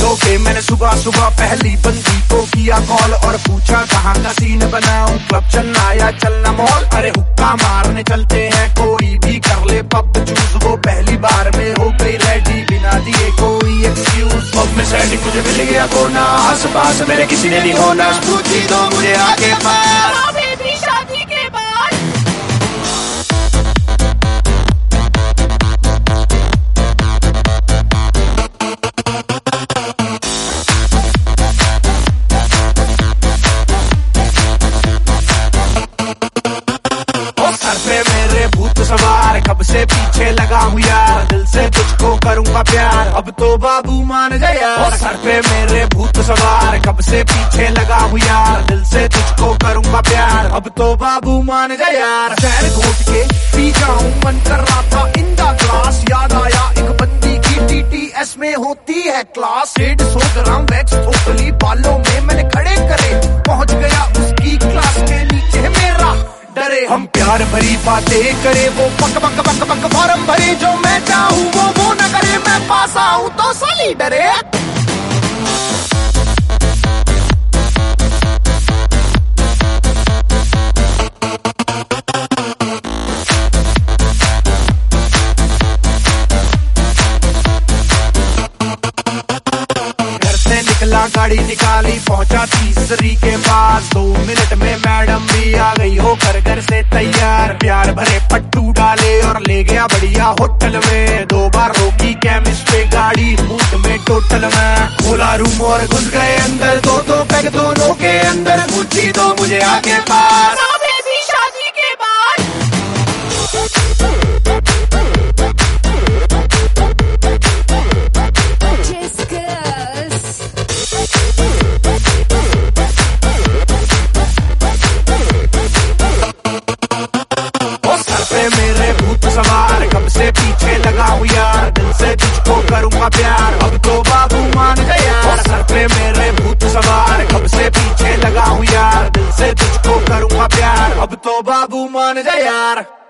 सो के मैंने सुबह सुबह पहली बंदी को किया कॉल और पूछा कहाँ का सीन बनाऊं, क्लब चलना या चलना मॉल। अरे हुक्का मारने चलते हैं, कोई भी कर ले पब चूज। वो पहली बार में हो गई रेडी बिना दिए कोई एक्सक्यूज। पब में सेटिंग मुझे मिल गया कोना, आस पास मेरे किसी ने नहीं होना। पूछी दो मुझे आके पार शादी के बाद। सर पे मेरे भूत सवार, कब से पीछे लगा हूँ यार, दिल से तुझको करूँगा प्यार, अब तो बाबू मान जा यार। सर पे मेरे भूत सवार, कब से पीछे लगा हूँ यार, दिल से तुझको करूँगा प्यार, अब तो बाबू मान जा यार। शहर घोट के पी जाऊं मन कर रहा था इन द ग्लास, याद आया एक बंदी की TTS में होती है क्लास। 150 ग्राम वैक्स थोपली बालों में मैंने खड़े करे, पहुंच गया उसकी क्लास के नीचे मेरा डरे। हम प्यार भरी बातें करे, वो पक पक पक पक फॉर्म भरे, जो मैं चाहूँ वो न करे, मैं पास आऊं तो साली डरे। निकला गाड़ी निकाली, पहुंचा तीसरी के पास, 2 मिनट में मैडम भी आ गई होकर घर से तैयार। प्यार भरे पट्टू डाले और ले गया बढ़िया होटल में, 2 बार रोकी केमिस्ट पे गाड़ी, मूड में टोटल में। खोला रूम और घुस गए अंदर, 2 पैग दोनों के अंदर। पूछी दो मुझे आके पास शादी के बाद। मेरे भूत सवार, कब से पीछे लगा हूँ यार, दिल से तुझको करूँगा प्यार, अब तो बाबू मान जा यार। सर पे मेरे भूत सवार, कब से पीछे लगा हूँ यार, दिल से तुझको करूँगा प्यार, अब तो बाबू मान जा यार।